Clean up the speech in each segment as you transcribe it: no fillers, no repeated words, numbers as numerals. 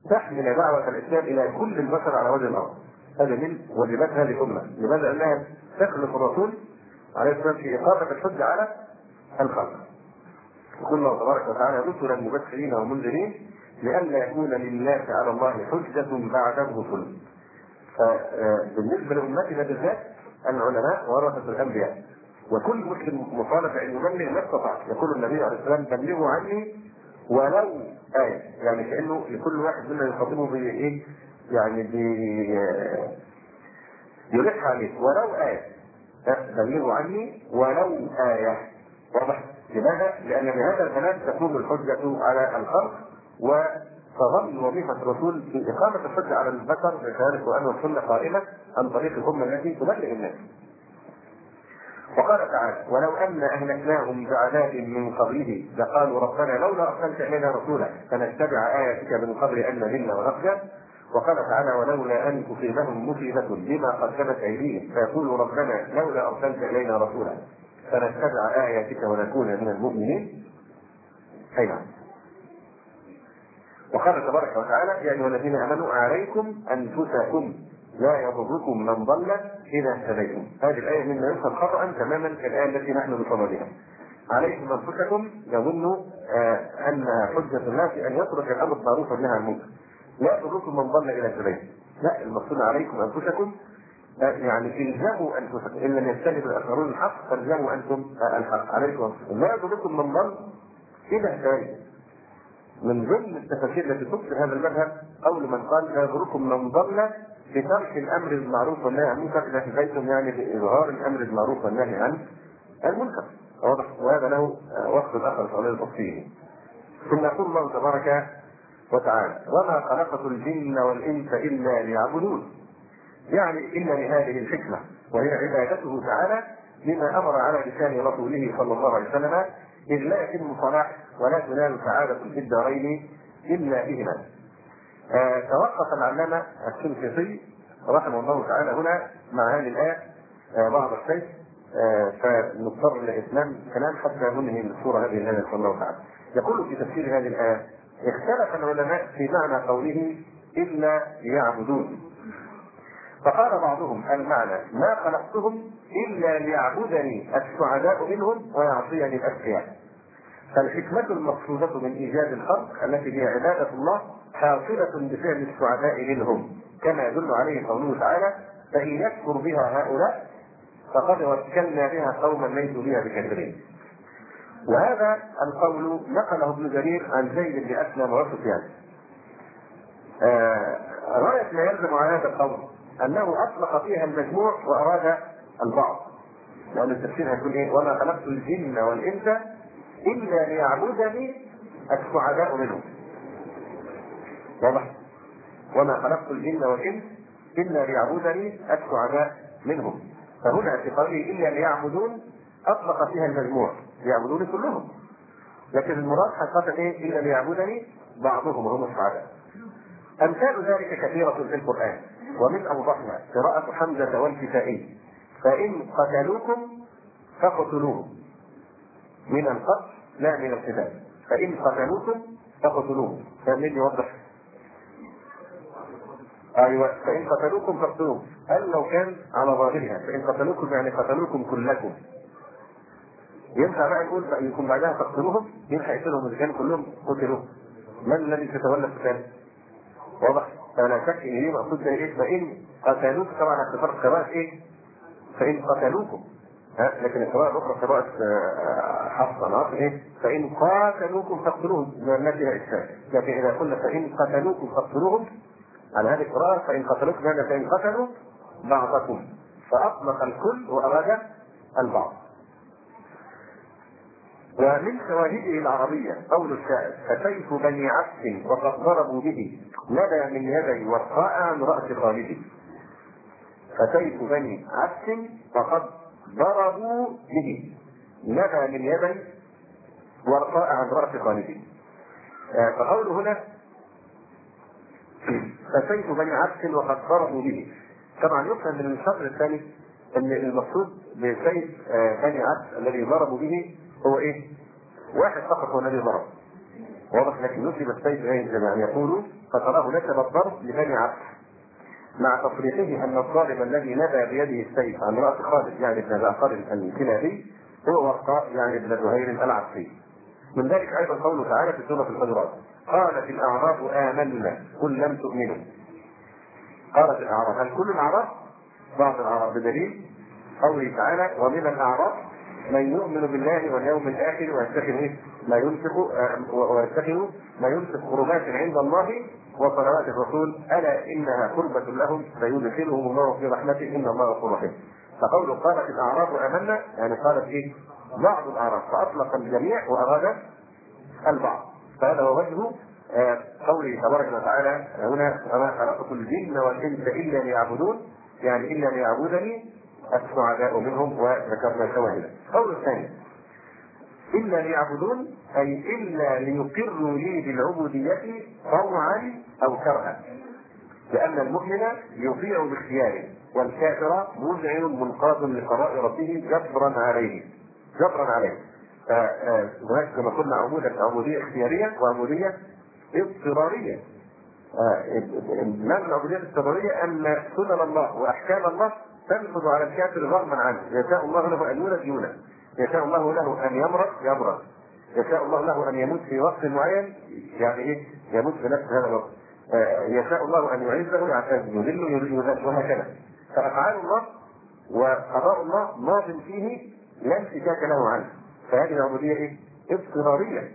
تحمل دعوة الإسلام إلى كل البشر على وجه الأرض. هذا من واجبات هذه الأمة. لماذا؟ أنها تخلق الرسول عليه السلام في إقامة الحجة على الخلق. يقول الله تبارك وتعالى: رسلا مبشرين ومنذرين لئلا يكون للناس على الله حجة بعد الرسل. فبالنسبة لأمتنا بالذات العلماء ورثة الأنبياء، وكل مسلم مطالب أن يبلغ ما استطاع. يقول النبي عليه السلام: بلغوا عني ولو آية. يعني كأنه لكل واحد منا يخاطبه بإيه؟ يعني يلح عليه ولو آية. بلغوا عني ولو آية. واضح؟ لماذا؟ لأن بهذا الكلام تكون الحجة على الخلق، وتظل وظيفة الرسول في إقامة الحجة على البشر بشهادة وأن السنة قائمة عن طريق الأمة التي تبلغ الناس. وقال تعالى: ولو أن أهلكناهم بعذاب من قبله لقالوا ربنا لولا أرسلت إلينا رسولا فنتبع آياتك من قبل أن نذل ونخزى. وقال تعالى: ولولا أن تصيبهم مصيبة بما قدمت أيديهم فيقولوا ربنا لولا أرسلت إلينا رسولا فنتبع آياتك ونكون من المؤمنين. أي نعم. وقال تبارك وتعالى: يا أيها الذين آمنوا عليكم أنفسكم لا يضركم من ضل إذا اهتديتم. هذه الآية مما يفهم خطأ تماما الآية التي نحن بصددها. عليكم أنفسكم يظن أنها حجة الناس أن يترك الأمر بالمعروف والنهي عن المنكر. لا يضركم من ضل إذا اهتديتم. لا، المقصود عليكم أنفسكم يعني الزموا أنفسكم، إن لم يجتنبوا الآخرون الحق فالزموا أنتم الحق. عليكم أنفسكم لا يضركم من ضل إذا اهتديتم. من ضمن التفاسير التي تفسر هذا المذهب قول من قال: لا يضركم من ضل بترك الامر بالمعروف والنهي عن المنكر اذا اهتديتم، يعني باظهار الامر بالمعروف والنهي عن المنكر. واضح؟ وهذا له وقت اخر في هذا التفصيل. ثم يقول الله تبارك وتعالى: وما خلقت الجن والانس الا ليعبدون. يعني ان لهذه الحكمه وهي عبادته تعالى لما امر على لسان رسوله صلى الله عليه وسلم، إذ لا يتم صلاح ولا تنال سعادة في الدارين إلا بهما. توقف العلامة الشنقيطي رحمه الله تعالى هنا مع هذه الآية بعض الشيء، فنضطر لإتمام الكلام حتى ننهي السورة هذه الآية إن شاء الله تعالى. يقول في تفسير هذه الآية: اختلف العلماء في معنى قوله إلا ليعبدون. فقال بعضهم: المعنى ما خلقتهم إلا ليعبدني السعداء منهم ويعصيني الأشقياء. فالحكمة المقصودة من إيجاد الخلق التي هي عبادة الله حاصلة بفعل السعداء منهم، كما يدل عليه قوله تعالى: فإن يكفر بها هؤلاء فقد وكلنا بها قوما ليسوا بها بكافرين. وهذا القول نقله ابن جرير عن زيد بن أسلم وسفيان. غاية ما يلزم على هذا القول أنه أطلق فيها المجموع وأراد البعض، لأن التفسير هيكون إيه؟ وما خلقت الجن والإنس إلا ليعبدني السعداء منهم. واضح؟ وما خلقت الجن والإنس إلا ليعبدني السعداء منهم. فهنا في قوله إلا ليعبدون أطلق فيها المجموع، يعبدون كلهم، لكن المراد حقيقة إيه؟ إلا ليعبدني بعضهم وهم السعداء. أمثال ذلك كثيرة في القرآن، ومن أوضحها قراءة حمزة والكسائي: فإن قتلوكم فاقتلوهم. من القتل لا من القتال. فإن قتلوكم فاقتلوهم. فمن يوضح؟ أيوة، فإن قتلوكم فاقتلوهم. هل لو كان على ظاهرها فإن قتلوكم يعني قتلوكم كلكم، ينفع بقى نقول يكون بعدها تقتلوهم؟ ينفع يقتلهم إذا كانوا كلهم قتلوا؟ من الذي يتولى القتال؟ واضح؟ فلا شك ان هي مقصود ايه؟ فان قتلوك، طبعا اختصار قراءة ايه؟ فان قتلوكم. لكن القراءة الاخرى قراءة حفص ايه؟ فان قاتلوكم فاقتلوهم، ما فيها اشكال. لكن اذا قلنا فان قتلوكم فاقتلوهم على هذه القراءة، فان قتلوكم هذا فان قتلوا بعضكم، فاطلق الكل واراد البعض. ومن شواهده العربية قول الشاعر: فسيف بني عبس وقد ضربوا به ندى من يدي ورقاء عن رأس خالدي. فسيف بني عبس وقد ضربوا به ندى من يدي ورقاء عن رأس خالدي. فقوله هنا فسيف بني عبس وقد ضربوا به، طبعا يفهم من الشطر الثاني ان المقصود بسيف بني عبس الذي ضربوا به هو ايه؟ واحد فقط هو الذي ضرب، واضح، لكن نسب السيف يعني يقول فتراه نسب الضرب لبني عبد، مع تصريحه ان الظالم الذي نبى بيده السيف عن راس خالد يعني بن جعفر الكلابي هو ورقاء يعني ابن زهير العبسي. من ذلك ايضا قوله تعالى في سوره الحجرات: قالت الاعراب امنا قل لم تؤمنوا. قالت الاعراب، هل كل الاعراب؟ بعض الاعراب، بدليل قوله تعالى: ومن الاعراب من يؤمن بالله واليوم الاخر ويتخذ ما ينفق قربات عند الله وصلوات الرسول الا انها قربة لهم سيدخلهم الله في رحمته ان الله غفور رحيم. فقوله قالت الاعراب امنا يعني قالت ايه؟ بعض الاعراب، فاطلق الجميع واراد البعض. فهذا هو وجه قوله تبارك وتعالى هنا: وما خلقت الجن والانس الا ليعبدون، يعني الا ليعبدني السعداء منهم، وذكرنا الشواهد. القول الثاني: الا ليعبدون اي الا ليقروا لي بالعبوديه طوعا او كرها، لان المؤمن يطيع باختياره والكافر مذعن منقاد لقضاء ربه جبرا عليه. هناك كما قلنا عبوديه اختياريه وعبوديه اضطراريه. معنى العبوديه الاضطراريه ان سنن الله واحكام الله تنفذ على الكافر رغما عنه، يشاء الله له ان يولد يولد، يشاء الله له ان يمرض، يشاء الله له ان يموت في وقت معين، يعني ايه؟ يموت في نفس هذا الوقت. يشاء الله ان يعزه يعتز، يذله يذل، وهكذا. فافعال الله وقضاء الله ماض فيه لا انفكاك له عنه. فهذه العبوديه ايه؟ اضطراريه.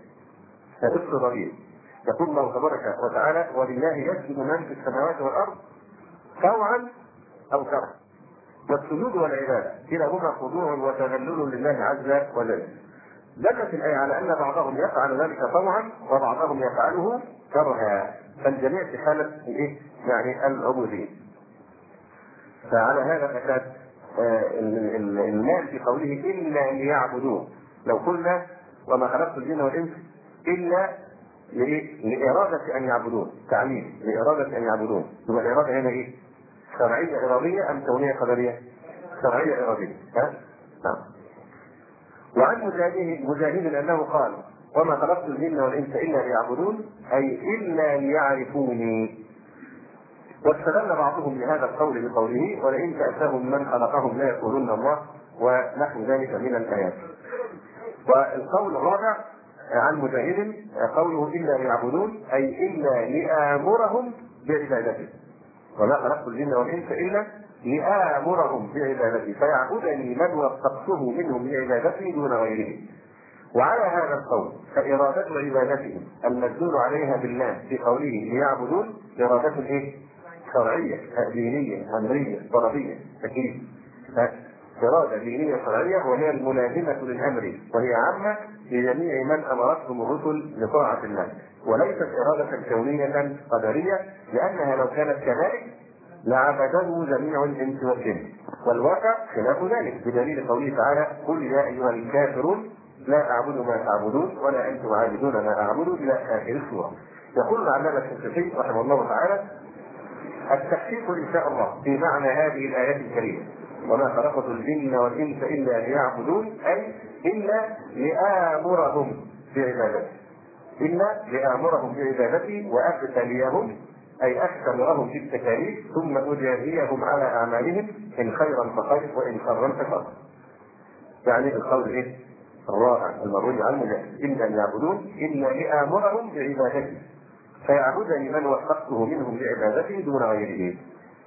يقول الله تبارك وتعالى: ولله يسجد من في السماوات والارض طوعا او كرها. والسجود والعباده كلاهما خضوع وتذلل لله عز وجل. دلت الايه على ان بعضهم يفعل ذلك طوعا وبعضهم يفعله كرها، فالجميع في حاله ايه؟ يعني العبوديه. فعلى هذا الاساس المال في قوله الا ليعبدون، لو قلنا وما خلقت الجن والانس الا لإرادة أن يعبدون، تعليم لإرادة أن يعبدون، يبقى الإرادة هنا إيه؟ شرعية إرادية أم كونية قدرية؟ شرعية إرادية. نعم. وعن مجاهد أنه قال: وما خلقت الجن والإنس إلا ليعبدون أي إلا ليعرفوني. واستدل بعضهم لهذا القول بقوله: ولئن سألتهم من خلقهم لا يقولون الله، ونحو ذلك من الآيات. والقول الرابع عن مجاهد قوله الا ليعبدون اي الا لامرهم بعبادته، وما خلقت الجن والانس الا لامرهم بعبادته فيعبدني من وفقته منهم لعبادته دون غيره. وعلى هذا القول فاراده عبادتهم المدلول عليها بالله في قوله ليعبدون اراده ايه؟ شرعيه دينيه امريه طلبيه تكليف. إرادة دينية شرعية وهي الملازمة للأمر، وهي عامة لجميع من أمرتهم الرسل لطاعة الله، وليست إرادة كونية قدرية، لأنها لو كانت كذلك لعبده جميع الإنس والجن، والواقع خلاف ذلك بدليل قوله تعالى: قل يا أيها الكافرون لا أعبد ما تعبدون ولا أنتم عابدون ما أعبد إلى آخر السورة. يقول العلامة الشنقيطي رحمه الله تعالى: التحقيق إن شاء الله في معنى هذه الآيات الكريمة: وما خلقت الجن والانس الا ليعبدون اي الا لامرهم بعبادتي وابتليهم اي اختبرهم في التكاليف ثم اجازيهم على اعمالهم ان خيرا فخير وان شرا فشر. يعني القول ايه؟ الرابع المروي عن مجاهد: الا ليعبدون الا لامرهم بعبادتي فيعبدني من وفقته منهم لعبادته دون غيره.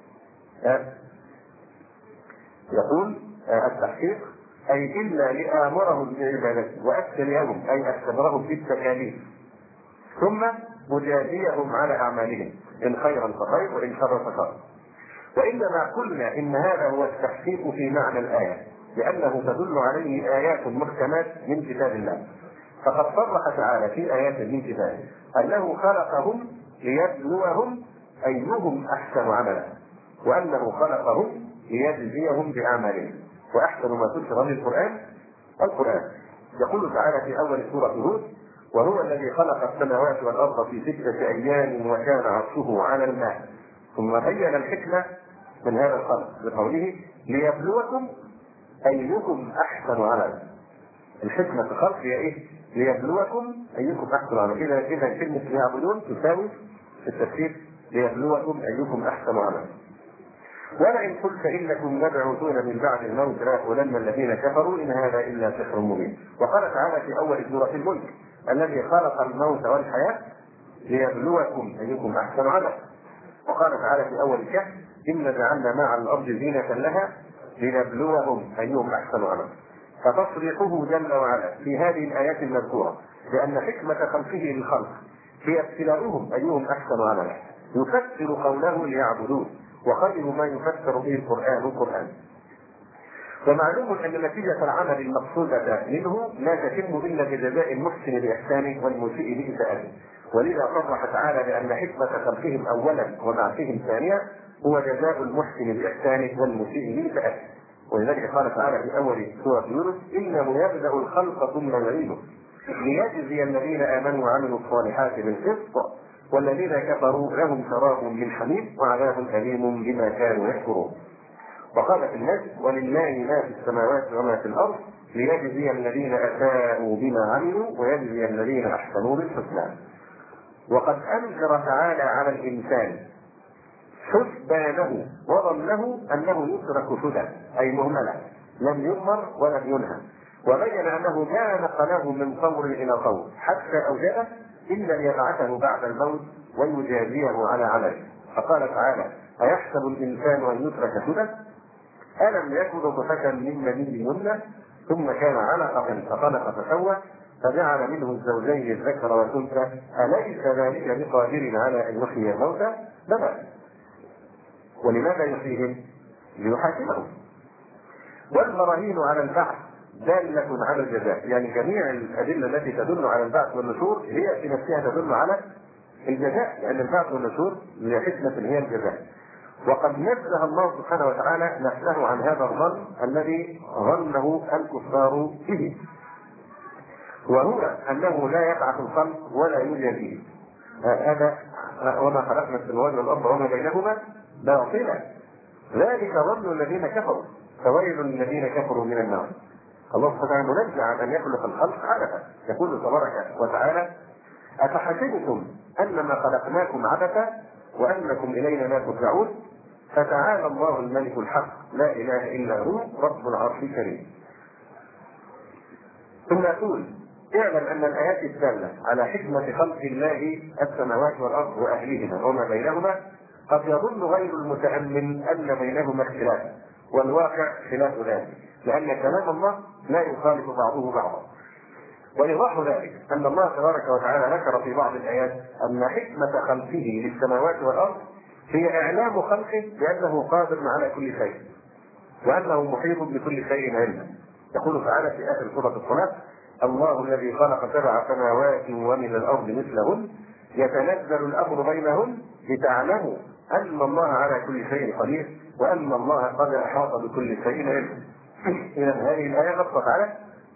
يقول التحقيق اي الا لامرهم بعبادته وابتليهم اي اختبرهم في التكاليف ثم مجازيهم على اعمالهم ان خيرا فخير وان شرا فشر. وانما قلنا ان هذا هو التحقيق في معنى الايه لانه تدل عليه ايات محكمات من كتاب الله. فقد صرح تعالى في ايات من كتابه انه خلقهم ليبلوهم ايهم احسن عملا، وانه خلقهم ليجزيهم باعمالهم. واحسن ما ذكر من القران يقول تعالى في اول سوره هود: وهو الذي خلق السماوات والارض في 6 ايام وكان عرشه على الماء، ثم بين الحكمه من هذا الخلق بقوله: ليبلوكم ايكم احسن عملا. الحكمة في الخلق هي ايه؟ ليبلوكم ايكم احسن عملا. اذا كلمة ليعبدون تساوي في التفسير ليبلوكم ايكم احسن عملا. ولئن قلت انكم مبعوثون من بعد الموت ليقولن الذين كفروا ان هذا الا سحر مبين. وقال تعالى في اول سورة الملك الذي خلق الموت والحياة ليبلوكم ايكم احسن عملا. وقال تعالى في اول الكهف إنا جعلنا ما على الارض زينة لها لنبلوهم ايهم احسن عملا. فتصريحه جل وعلا في هذه الايات المذكورة بان حكمة خلقه للخلق هي ابتلاؤهم ايهم احسن عملا يفسر قوله ليعبدون، وخير ما يفسر به القرآن. ومعلوم ان نتيجة العمل المقصودة منه لا تتم الا بجزاء المحسن باحسانه والمسيء باساءته. ولذا صرح تعالى بان حكمة خلقهم اولا وبعثهم ثانيا هو جزاء المحسن باحسانه والمسيء باساءته. ولذلك قال تعالى في اول سورة يونس انه يبدأ الخلق ثم يعيده ليجزي الذين امنوا وعملوا الصالحات بالقسط والذين كفروا لهم شراب من حميم وعذاب أليم بما كانوا يكفرون. وقال في النجم ولله ما في السماوات وما في الأرض ليجزي الذين أساءوا بما عملوا ويجزي الذين أحسنوا بالحسنى. وقد أنكر تعالى على الإنسان حسبانه وظنه أنه يترك سدى أي مهملا لم يؤمر ولم ينهى، وبين أنه لا نقله من طور إلى طور حتى أوجده إلا ليبعثه بعد الموت ويجازيه على عمله. فقال تعالى أيحسب الإنسان أن يترك سدى ألم يكن نطفة من مني يمنى ثم كان علقة فخلق فسوى فجعل منه الزوجين الذكر والأنثى أليس ذلك بقادر على أن يحيي الموتى؟ بلى. ولماذا يحييهم؟ ليحاسبهم. والبراهين على البعث دالة على الجزاء، يعني جميع الأدلة التي تدل على البعث والنشور هي في نفسها تدل على الجزاء، لأن البعث والنشور هي حكمة هي الجزاء. وقد نزه الله سبحانه وتعالى نفسه عن هذا الظن الذي ظنه الكفار به، وهو أنه لا يبعث الخلق ولا يجازيه. هذا وما خلقنا السماوات والأرض وما بينهما باطلا ذلك ظن الذين كفروا فويل للذين كفروا من النار. الله سبحانه وتعالى منزه عن ان يخلق الخلق عبثا، يقول تبارك وتعالى افحسبتم انما خلقناكم عبثا وانكم الينا لا ترجعون فتعالى الله الملك الحق لا اله الا هو رب العرش الكريم. ثم يقول اعلم ان الايات الداله على حكمه خلق الله السماوات والارض واهلهما وما بينهما قد يظن غير المتامل ان بينهما اختلافا، والواقع خلاف ذلك، لأن كلام الله لا يخالف بعضه بعضا. وإيضاح ذلك أن الله تبارك وتعالى ذكر في بعض الآيات أن حكمة خلقه للسماوات والأرض هي إعلام خلقه بأنه قادر على كل شيء وأنه محيط بكل شيء علما. يقول تعالى في آخر سورة الصلاة الله الذي خلق 7 سماوات ومن الأرض مثلهن يتنزل الأمر بينهن لتعلموا أن الله على كل شيء قدير وأن الله قد أحاط بكل شيء علما. إذا هذه الآية نصت على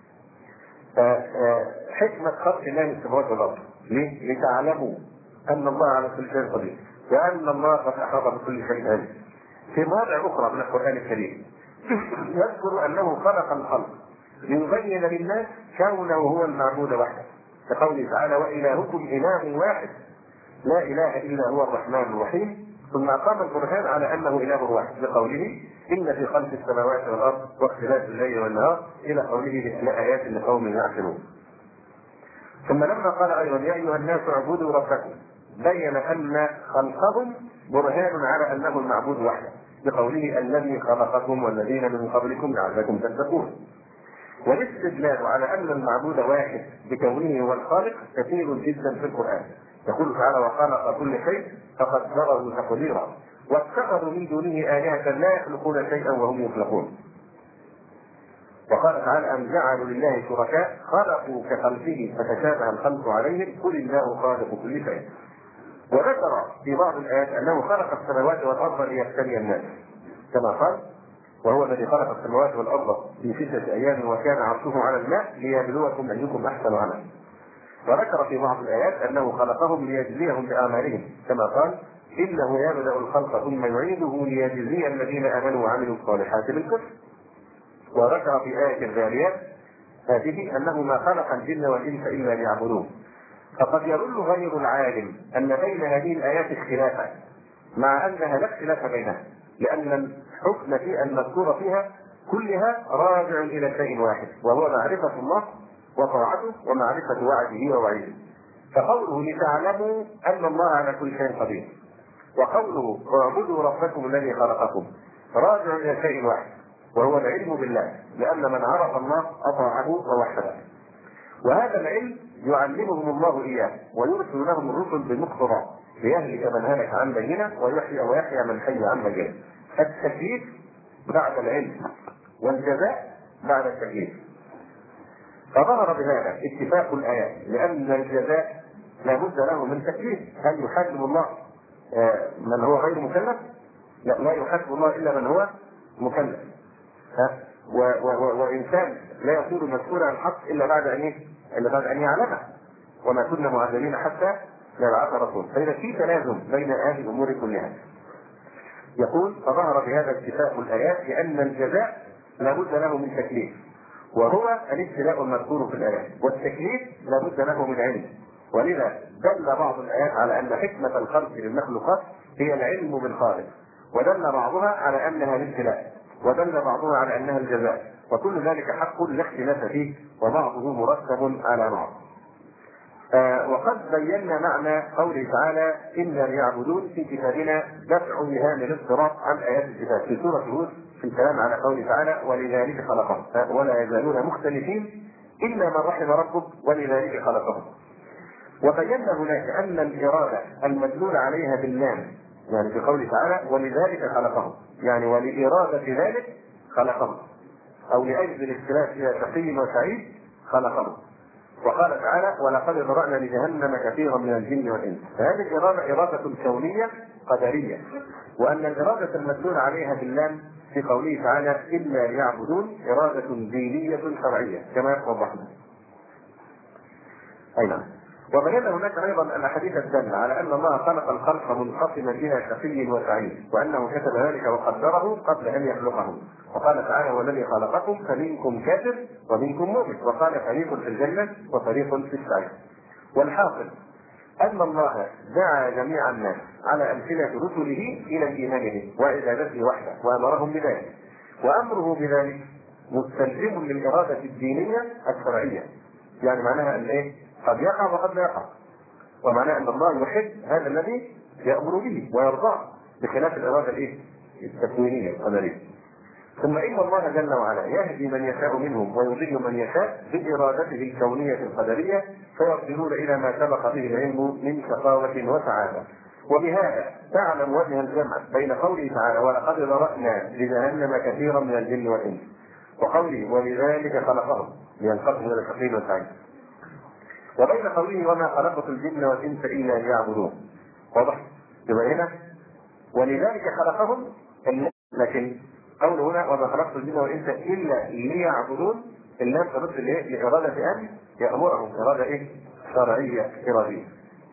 حكمة خلق الله للسماوات والأرض. ليه؟ لتعلموا أن الله على كل شيء قدير وأن الله قد أحاط بكل شيء علما. في مواضع أخرى من القرآن الكريم يذكر أنه خلق الخلق ليبين للناس كونه هو المعبود وحده، كقوله تعالى وإلهكم إله واحد لا إله إلا هو الرحمن الرحيم، ثم أقام البرهان على أنه إله واحد بقوله إن في خلق السماوات والأرض واختلاف الليل والنهار إلى قوله لآيات لقوم يعقلون. ثم لما قال أيضا يا أيها الناس اعبدوا ربكم بين أن خلقهم برهان على أنه المعبود وحده بقوله الذي خلقكم والذين من قبلكم لعلكم تتقون. والاستدلال على أن المعبود واحد بكونه هو الخالق كثير جدا في القرآن. يقول تعالى وخلق كل شيء فقدره تقديرا واتخذوا من دونه آلهة لا يخلقون شيئا وهم يخلقون. وقال تعالى أم جعلوا لله شركاء خلقوا كخلقه فتشابه الخلق عليهم قل الله خالق كل شيء. وذكر في بعض الآيات أنه خلق السماوات والأرض ليبتلي الناس كما قال وهو الذي خلق السماوات والأرض في 6 أيام وكان عرشه على الماء ليبلوكم أيكم أحسن عملا. وذكر في بعض الآيات أنه خلقهم ليجزيهم بأعمالهم كما قال إنه يبدأ الخلق ثم يعيده ليجزي الذين آمنوا وعملوا الصالحات بالكفر. وذكر في آية الذاريات هذه أنه ما خلق الجن والإنس إلا ليعبدون. فقد يظن غير العالم أن بين هذه الآيات اختلافا، مع أنها لا اختلاف بينها، لأن الحكم في المذكور فيها كلها راجع إلى شيء واحد، وهو معرفة الله وطاعته ومعرفة وعده ووعيده. فقوله لتعلموا أن الله على كل شيء قدير، وقوله اعبدوا ربكم الذي خلقكم، راجع إلى شيء واحد وهو العلم بالله، لأن من عرف الله أطاعه ووحده. وهذا العلم يعلمهم الله إياه ويرسل لهم الرسل بمقتضاه ليهلك من هلك عن بينه ويحيى من حي عن بينه. التكليف بعد العلم والجزاء بعد التكليف. فظهر بهذا اتفاق الآيات، لأن الجزاء لا بد له من تكليف. هل يحاسب الله من هو غير مكلف؟ لا يحاسب الله إلا من هو مكلف. وإنسان لا يصير مسؤولا عن الحق إلا بعد أن يعلمه، وما كنا معذبين حتى نبعث رسول. فإذا في تلازم بين هذه الأمور كلها. يقول فظهر بهذا اتفاق الآيات لأن الجزاء لا بد له من تكليف، وهو الابتلاء المذكور في الآيات، والتكليف لا بد له من علم. ولذا دل بعض الآيات على أن حكمة الخلق للمخلوقات هي العلم بالخالق، ودل بعضها على أنها الابتلاء، ودل بعضها على أنها الجزاء، وكل ذلك حق لا اختلاف فيه، وبعضه مرتب على بعض. وقد بينا معنى قوله تعالى إلا ليعبدون في كتابنا دفع وهام الاضطراب عن آيات الكتاب في سورة هود، في الكلام على قوله تعالى ولذلك خلقهم ولا يزالون مختلفين إلا من رحم ربك ولذلك خلقهم. وبينا هناك أن الإرادة المدلول عليها باللام، يعني في قوله تعالى ولذلك خلقهم، يعني ولإرادة ذلك خلقهم، أو لأجل الاختلاف إلى شقي وسعيد خلقهم. وقال تعالى ولقد ذرأنا لجهنم كثيرا من الجن والإنس. فهذه الإرادة إرادة كونية قدرية، وأن الإرادة المدلول عليها باللام في قوله تعالى إلا ليعبدون إرادة دينية شرعية كما وضحنا. أي نعم. وبينا هناك ايضا الاحاديث الداله على ان الله خلق الخلق منقسما الى شقي وسعيد، وانه كتب ذلك وقدره قبل ان يخلقهم. وقال تعالى والذي خلقكم فمنكم كافر ومنكم مؤمن، وقال فريق في الجنه وفريق في السعير. والحاصل ان الله دعا جميع الناس على امثله رسله الى الايمان به وعبادته وحده، وامرهم بذلك، وامره بذلك مستلزم للاراده الدينيه الشرعيه. يعني معناها ان ايه؟ قد يقع وقد لا يقع، ومعناه ان الله يحب هذا الذي يأمر به ويرضاه، بخلاف الاراده التكوينيه القدريه. ثم ان الله جل وعلا يهدي من يشاء منهم ويضل من يشاء بارادته الكونيه القدريه، فيصلون الى ما سبق به العلم من شقاوه وسعاده. وبهذا تعلم وجه الجمع بين قوله تعالى ولقد ذرأنا لجهنم كثيرا من الجن والانس، وقوله ولذلك خلقهم لينقسم الى شقي وسعيد، وبين قوله وما خلقت الجن والانس الا ليعبدون. واضح؟ يبقى هنا ولذلك خلقهم، لكن قول هنا وما خلقت الجن والانس الا ليعبدون، اللام ترد لاراده ان يامرهم، اراده شرعيه اراديه.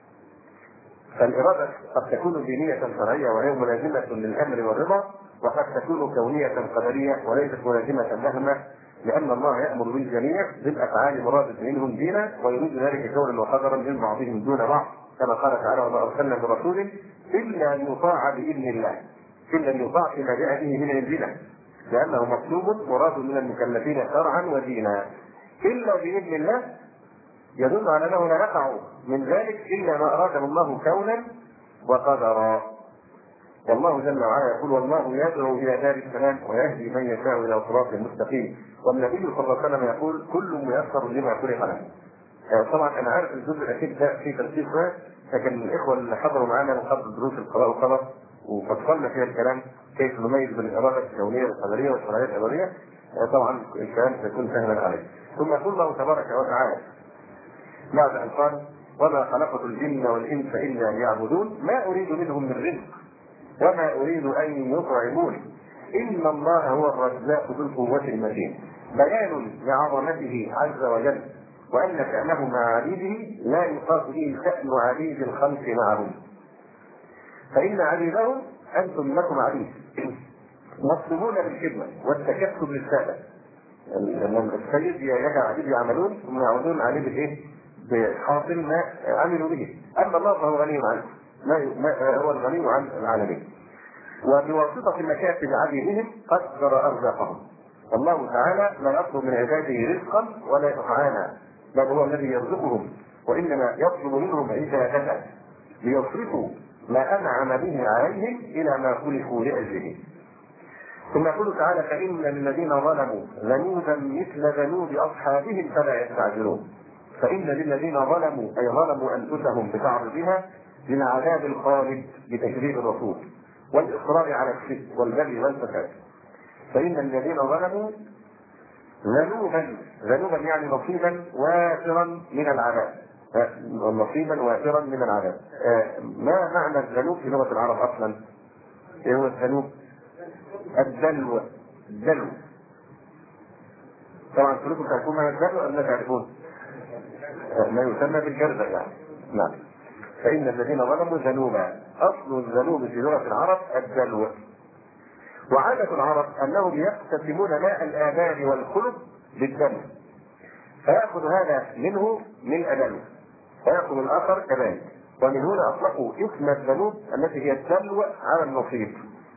فالاراده قد تكون دينيه شرعيه وهي ملازمه للامر والرضا، وقد تكون كونيه قدريه وليست ملازمه لهما، لأن الله يأمر بالجميع بالأفعال مرادة منهم دينا، ويريد ذلك كونا وقدرا من بعضهم دون بعض، كما قال تعالى وما أرسلنا برسول إلا أن يطاع بإذن الله، إلا أن يطاع فيما جاء به من عندنا، لأنه مطلوب مراد من المكلفين شرعا ودينا. إلا بإذن الله يدل على أنه لا يقع من ذلك إلا ما أراده الله كونا وقدرا. والله جل وعلا يقول والله يدعو الى دار السلام ويهدي من يشاء الى صراط مستقيم. والنبي صلى الله عليه وسلم يقول كل ميسر لما خلق له. طبعا انا عارف الجزء الاخير ده في ترتيب شويه، لكن الاخوه اللي حضروا معانا من قبل دروس القراءه والقدر وفصلنا فيها الكلام كيف نميز بين الاراده الكونيه والقدريه والشرعيه القدريه، طبعا الكلام سيكون سهلا عليه. ثم يقول الله تبارك وتعالى بعد ان قال وما خلقت الجن والانس الا ليعبدون ما اريد منهم من رزق وما أريد أن يطعمون إن الله هو الرزاق ذو القوة المتين، بيان لعظمته عز وجل، وأن شأنه مع عبيده لا يقاس به شأن عبيد الخلق معهم، فإن عبيدهم أنتم لكم عبيد مطلوبون بالخدمة والتكسب للسادة، السيد يجعل عبيد يعملون ثم يعودون عليه بالايه؟ بحاصل ما عملوا به. اما الله فهو غني عنه، هو الغني عن العالمين. وبواسطه مكاسب عبيدهم قدر ارزاقهم. الله تعالى لا يطلب من عباده رزقا ولا إطعاما، بل هو الذي يرزقهم، وانما يطلب منهم عبادته ليصرفوا ما انعم به عليهم الى ما خلقوا لاجله. ثم يقول تعالى: فان للذين ظلموا ذنوبا مثل ذنوب اصحابهم فلا يستعجلون. فان للذين ظلموا اي ظلموا انفسهم بتعرضها للعذاب الخالد بتكذيب الرسول والاصرار على الشرك والبغي والفساد. فان الذين ظلموا ذنوبا يعني نصيبا وافرا من العذاب. نصيبا وافرا من العذاب. ما معنى الذنوب في لغه العرب اصلا؟ ايه هو الذنوب؟ الدلو. طبعا كلكم تعرفون ما الدلو ام لا تعرفون؟ ما يسمى بالجرذة يعني. نعم. فإن الذين ظلموا ذنوبا، أصل الذنوب في لغة العرب الدلو. وعادة العرب أنهم يقتسمون ماء الآبار والخلق بالدلو، فيأخذ هذا منه من الدلو ويأخذ الآخر كذلك، ومن هنا أطلقوا اسم الذنوب التي هي الدلو على النصيب.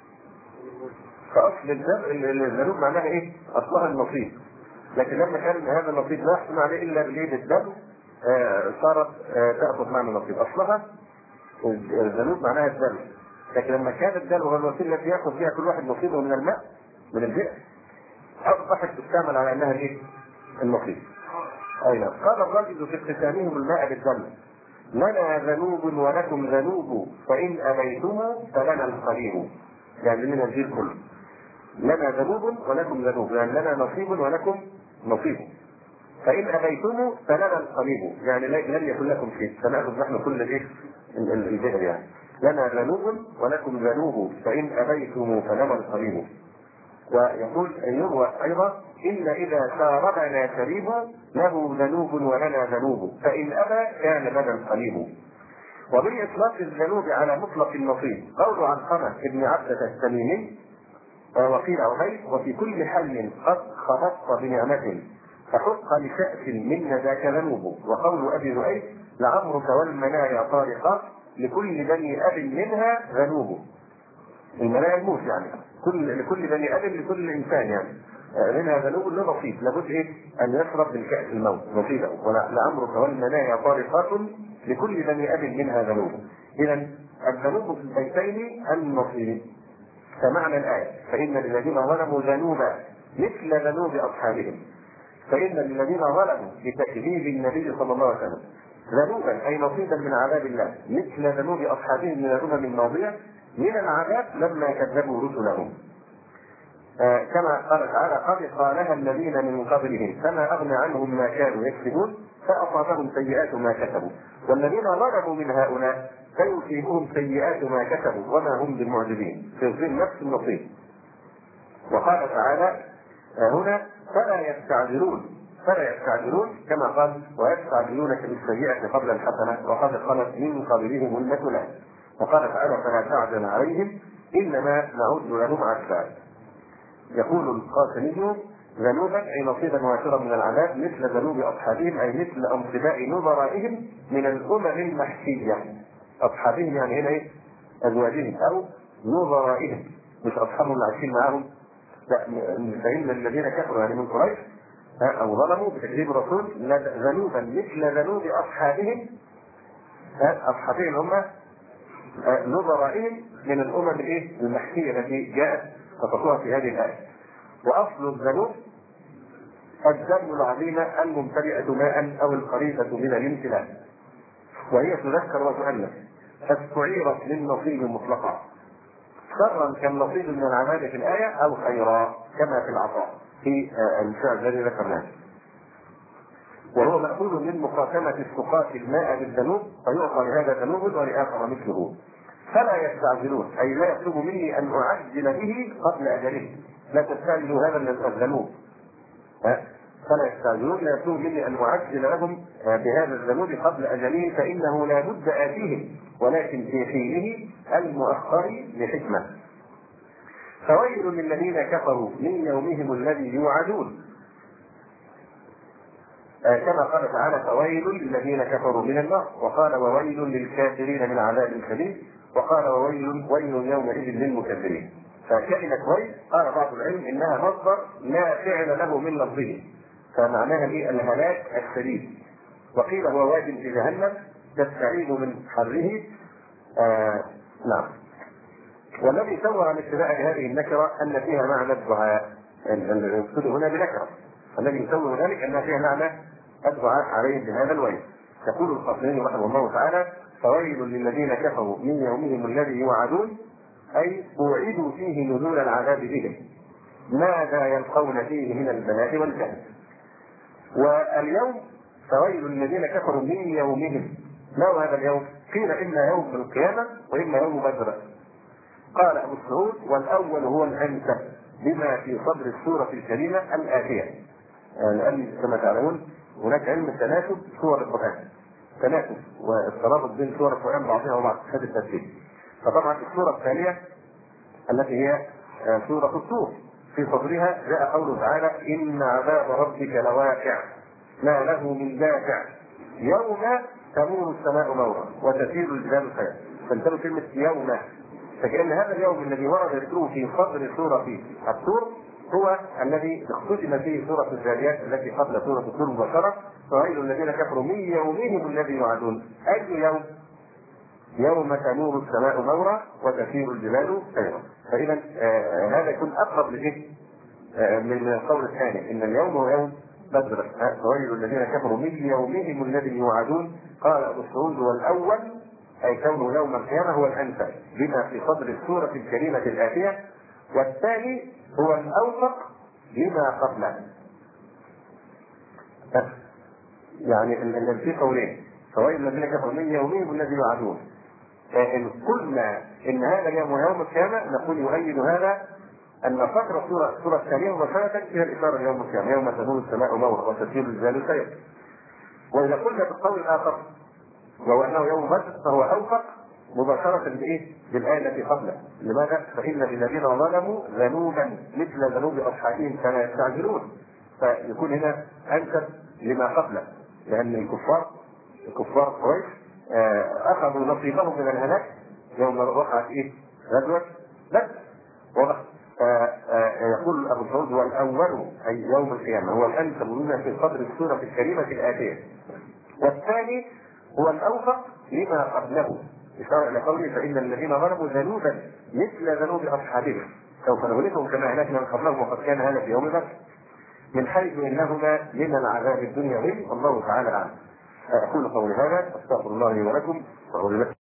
فأصل الذنوب معناها إيه؟ أصلها النصيب، لكن لما كان هذا النصيب لا يحصل عليه إلا باليد الدلو صارت تأخذ معنى النصيب. أصلها الذنوب معناها الدلو، لكن لما كان الدلو هو الوسيلة التي يأخذ فيها كل واحد نصيبه من الماء من البئر أصبحت تستعمل على أنها إيه؟ النصيب. أي نعم. قال الرجل في اقتسامهم الماء بالدلو: لنا ذنوب ولكم ذنوب فإن أبيتم فلنا القليل. يعني من الجيل كله. لنا ذنوب ولكم ذنوب، يعني لنا نصيب ولكم نصيب. فإن أبيتم فلنا القليل، يعني لن يكن لكم شيء، سنأخذ نحن كل البئر يعني. لنا ذنوب ولكم ذنوب فإن أبيتم فلنا القليل. ويقول يروى أيضا: إن إذا شاربنا شريب له ذنوب ولنا ذنوب فإن أبى كان لنا القليل. ومن إطلاق الذنوب على مطلق النصيب قول علقمة ابن عبدة التميمي وقيل عبيد: وفي كل حل قد خبطت بنعمة فحق لشأس من ذاك ذنوب. وقول أبي ذؤيب: لعمرك والمنايا طارقة لكل بني أب منها ذنوب. المنايا الموت يعني لكل بني أب لكل إنسان يعني منها ذنوب له نصيب، لابد أن يشرب من كأس الموت نصيبه. لعمرك والمنايا طارقة لكل بني أب منها ذنوب. إذا الذنوب في البيتين النصيب. فمعنى الآية: فإن للذين ظلموا ذنوبا مثل ذنوب أصحابهم. فإن للذين ظلموا بتكذيب النبي صلى الله عليه وسلم ذنوبا أي نصيبا من عذاب الله مثل ذنوب أصحابهم من الأمم الماضية من العذاب لما كذبوا رسلهم. كما قال تعالى: قد قالها الذين من قبلهم فما أغنى عنهم ما كانوا يكسبون فأصابهم سيئات ما كسبوا والذين ظلموا من هؤلاء فيصيبهم سيئات ما كسبوا وما هم بالمعجزين. في نفس النصيب. وقال تعالى هنا: فلا يستعجلون كما قال: ويستعجلونك بالسيئة قبل الحسنة وقد خلت من قبلهم المثلات. وقال تعالى: فلا تعجل عليهم إنما نعد لهم عدلا. يقول القاسمي: ذنوبا أي نصيبا وافرا من العذاب مثل ذنوب أصحابهم أي مثل أنصباء نظرائهم من الأمم المحشية. أصحابهم يعني هنا أزواجهم أو نظرائهم، مش أصحابهم اللي عايشين معاهم، لا، فإن الذين كفروا يعني من قريش أو ظلموا بتكذيب الرسول ذنوبا مثل ذنوب أصحابهم. أصحابهم هم نظرائهم من الأمم المحشية التي جاءت تفصلها في هذه الآية. وأصل الذنوب الذنب العظيمة الممتلئة ماء أو القريبة من الامتلاء، وهي تذكر وتؤنث، فاستعيرت للنصيب مطلقا شرا كالنصيب من العذاب في الآية أو خيرا كما في العطاء في الفعل الذي ذكرناه. وهو مأخوذ من مقاسمة السقاة الماء بالذنوب فيعطى لهذا ذنوب ولآخر مثله. فلا يستعجلون أي لا يطلب مني أن أعجل به قبل أجله. لا تستعجلوا هذا الذنوب. فلا يستعجلون لا يطلب مني أن أعجل لهم بهذا الذنوب قبل أجله فإنه لا بد آتيهم ولكن في حينه المؤخر لحكمة. فويل للذين كفروا من يومهم الذي يوعدون. كما قال تعالى فويل للذين كفروا من النار، وقال وويل للكافرين من عذاب شديد، وقال ويل يومئذ للمكذبين. فكلمة ويل قال بعض العلم انها مصدر لا فعل له من لفظه، فمعناها الهلاك الشديد. وقيل هو واد في جهنم تستعيد من حره. نعم. والذي سوى عن اتباع هذه النكره ان فيها معنى الدعاء، المقصود هنا بنكره، الذي يسوي ذلك ان فيها معنى الدعاء عليه بهذا الويل. يقول القاسمي رحمه الله تعالى فويل للذين كفروا من يومهم الذي يوعدون، اي اوعدوا فيه نزول العذاب بهم ماذا يلقون فيه من البلاء والجهل. واليوم فويل للذين كفروا من يومهم، ما هو هذا اليوم؟ قيل اما يوم القيامه واما يوم بدر. قال ابو السعود والاول هو الانسب بما في صدر السوره الكريمه الاتيه، لان كما تعلمون هناك علم تناسب سور القران، تناسب والترابط بين سور القران بعضها وبعض هذا الترتيب. فطبعا السوره الثانيه التي هي سوره الطور في صدرها جاء قوله تعالى ان عذاب ربك لواقع ما له من دافع يوم تمور السماء مورا وتسير الجبال سيرا. فانتبهوا كلمه يوم، فكأن هذا اليوم الذي ورد ذكره في صدر سورة الطور هو الذي اختتم فيه سورة الذاريات التي قبل سورة الطور مباشرة فويل الذين كفروا من يومهم الذي يوعدون. أي يوم؟ يوم تمور السماء مورا وتسير الجبال سيرا. فإذا هذا يكون أقرب لشيء من القول الثاني ان اليوم هو يوم بدر. فويل الذين كفروا من يومهم الذي يوعدون. قال ابو السعود والاول اي كونه يوم القيامه هو الانسب بما في صدر السوره الكريمه الاتيه، والثاني هو الاوفق لما قبله. يعني في قولين فويل الذين كفروا من يومهم الذي يوعدون. إن قلنا ان هذا اليوم هو يوم القيامه نقول يؤيد هذا ان فقر السوره الثانيه مباشره فيها الاشاره ليوم القيامه يوم تمور السماء مورا وتسير الجبال سيرا. واذا قلنا في القول الاخر وهو انه يوم بدر فهو اوفق مباشره بايه؟ بالايه التي قبله. لماذا؟ فان للذين ظلموا ذنوبا مثل ذنوب اصحابهم كما يستعجلون، فيكون هنا انسب لما قبله، لان الكفار قريش اخذوا نصيبهم من الهلاك يوم وقعت ايه؟ غزوه بدر. واضح؟ يقول ابو سعود والاول اي يوم القيامه هو الانسب مما في صدر السوره الكريمه الاتيه، والثاني هو الاوفق لما قبله اشاره الى قوله فان الذين ظلموا ذنوبا مثل ذنوب اصحابهم سوف نهلكهم كما اهلكنا من قبلهم وقد كان هذا في يوم بدر، من حيث انهما من العذاب الدنيوي والله تعالى اعلم. اقول قولي هذا استغفر الله لي ولكم واقول لكم